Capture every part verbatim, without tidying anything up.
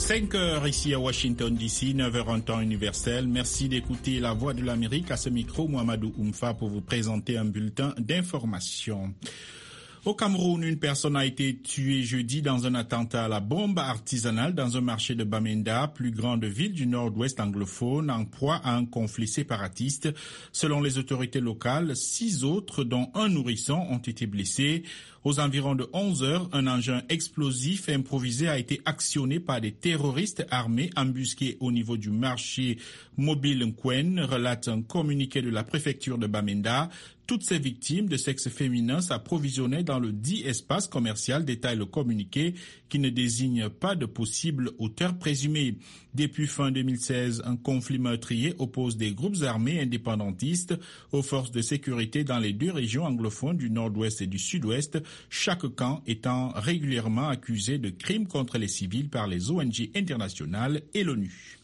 cinq heures ici à Washington D C, neuf heures en temps universel. Merci d'écouter La Voix de l'Amérique. À ce micro, Mohamedou Oumfa pour vous présenter un bulletin d'information. Au Cameroun, une personne a été tuée jeudi dans un attentat à la bombe artisanale dans un marché de Bamenda, plus grande ville du nord-ouest anglophone, en proie à un conflit séparatiste. Selon les autorités locales, six autres, dont un nourrisson, ont été blessés. Aux environs de onze heures, un engin explosif improvisé a été actionné par des terroristes armés embusqués au niveau du marché mobile Nkwen, relate un communiqué de la préfecture de Bamenda. Toutes ces victimes de sexe féminin s'approvisionnaient dans le dit espace commercial, détaille le communiqué, qui ne désigne pas de possible auteur présumé. Depuis fin deux mille seize, un conflit meurtrier oppose des groupes armés indépendantistes aux forces de sécurité dans les deux régions anglophones du nord-ouest et du sud-ouest, chaque camp étant régulièrement accusé de crimes contre les civils par les O N G internationales et l'ONU.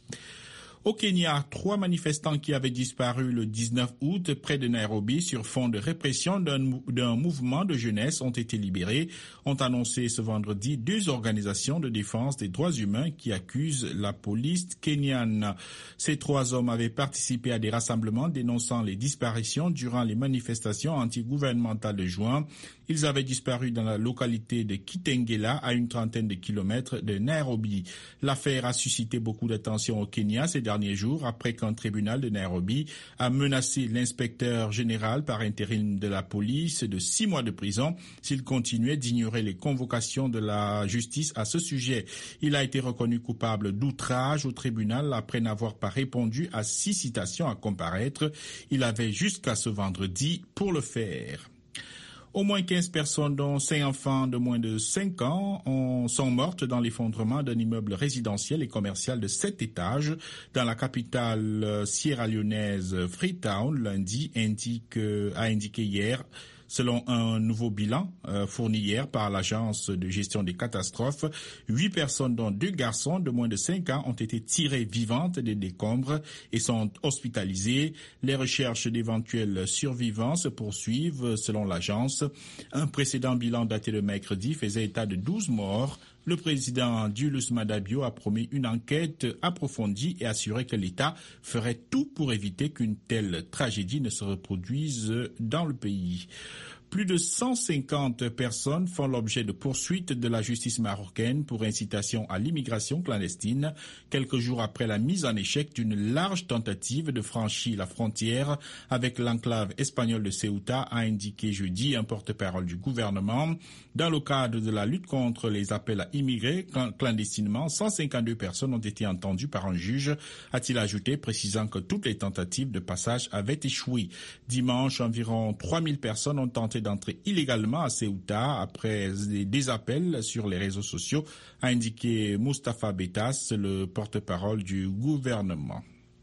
Au Kenya, trois manifestants qui avaient disparu le dix-neuf août près de Nairobi sur fond de répression d'un, d'un mouvement de jeunesse ont été libérés, ont annoncé ce vendredi deux organisations de défense des droits humains qui accusent la police kenyane. Ces trois hommes avaient participé à des rassemblements dénonçant les disparitions durant les manifestations anti-gouvernementales de juin. Ils avaient disparu dans la localité de Kitengela, à une trentaine de kilomètres de Nairobi. L'affaire a suscité beaucoup d'attention au Kenya ces derniers jours, après qu'un tribunal de Nairobi a menacé l'inspecteur général par intérim de la police de six mois de prison s'il continuait d'ignorer les convocations de la justice à ce sujet. Il a été reconnu coupable d'outrage au tribunal après n'avoir pas répondu à six citations à comparaître. Il avait jusqu'à ce vendredi pour le faire. Au moins quinze personnes, dont cinq enfants de moins de cinq ans, ont, sont mortes dans l'effondrement d'un immeuble résidentiel et commercial de sept étages dans la capitale sierra-léonaise Freetown, lundi, indique, a indiqué hier. Selon un nouveau bilan euh, fourni hier par l'agence de gestion des catastrophes, huit personnes, dont deux garçons de moins de cinq ans, ont été tirées vivantes des décombres et sont hospitalisées. Les recherches d'éventuels survivants se poursuivent, selon l'agence. Un précédent bilan daté de mercredi faisait état de douze morts. Le président Julius Maada Bio a promis une enquête approfondie et assuré que l'État ferait tout pour éviter qu'une telle tragédie ne se reproduise dans le pays. Plus de cent cinquante personnes font l'objet de poursuites de la justice marocaine pour incitation à l'immigration clandestine, quelques jours après la mise en échec d'une large tentative de franchir la frontière avec l'enclave espagnole de Ceuta, a indiqué jeudi un porte-parole du gouvernement. Dans le cadre de la lutte contre les appels à immigrer clandestinement, cent cinquante-deux personnes ont été entendues par un juge, a-t-il ajouté, précisant que toutes les tentatives de passage avaient échoué. Dimanche, environ trois mille personnes ont tenté d'entrer illégalement à Ceuta après des appels sur les réseaux sociaux, a indiqué Moustapha Bettas, le porte-parole du gouvernement.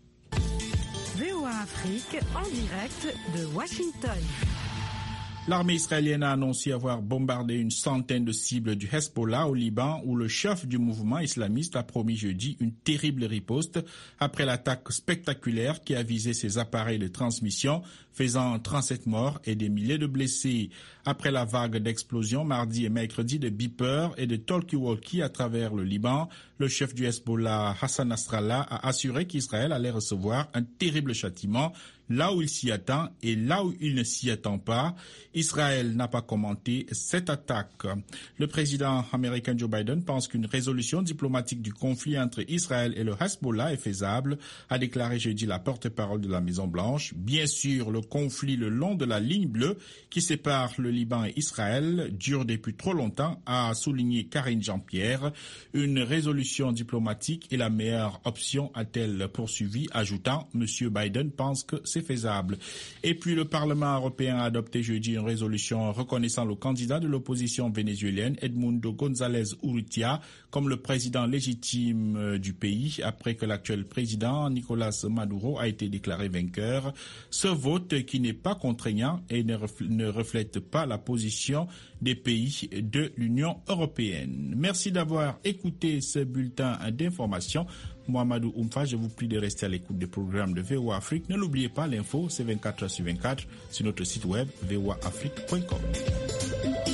V O A Afrique en direct de Washington. L'armée israélienne a annoncé avoir bombardé une centaine de cibles du Hezbollah au Liban, où le chef du mouvement islamiste a promis jeudi une terrible riposte après l'attaque spectaculaire qui a visé ses appareils de transmission, faisant trente-sept morts et des milliers de blessés. Après la vague d'explosions mardi et mercredi de beepers et de talkie-walkie à travers le Liban, le chef du Hezbollah, Hassan Nasrallah, a assuré qu'Israël allait recevoir un terrible châtiment là où il s'y attend et là où il ne s'y attend pas. Israël n'a pas commenté cette attaque. Le président américain Joe Biden pense qu'une résolution diplomatique du conflit entre Israël et le Hezbollah est faisable, a déclaré jeudi la porte-parole de la Maison-Blanche. Bien sûr, le conflit le long de la ligne bleue qui sépare le Liban et Israël dure depuis trop longtemps, a souligné Karine Jean-Pierre. Une résolution diplomatique est la meilleure option, a-t-elle poursuivi, ajoutant « Monsieur Biden pense que c'est faisable ». Et puis le Parlement européen a adopté jeudi une résolution reconnaissant le candidat de l'opposition vénézuélienne Edmundo González Urrutia comme le président légitime du pays après que l'actuel président Nicolás Maduro a été déclaré vainqueur. Ce vote, qui n'est pas contraignant et ne reflète pas la position des pays de l'Union européenne. Merci d'avoir écouté ce bulletin d'information. Mohamedou Oumfa, je vous prie de rester à l'écoute des programmes de V O A Afrique. Ne l'oubliez pas, l'info, c'est vingt-quatre heures sur vingt-quatre sur notre site web v o a afrique point com.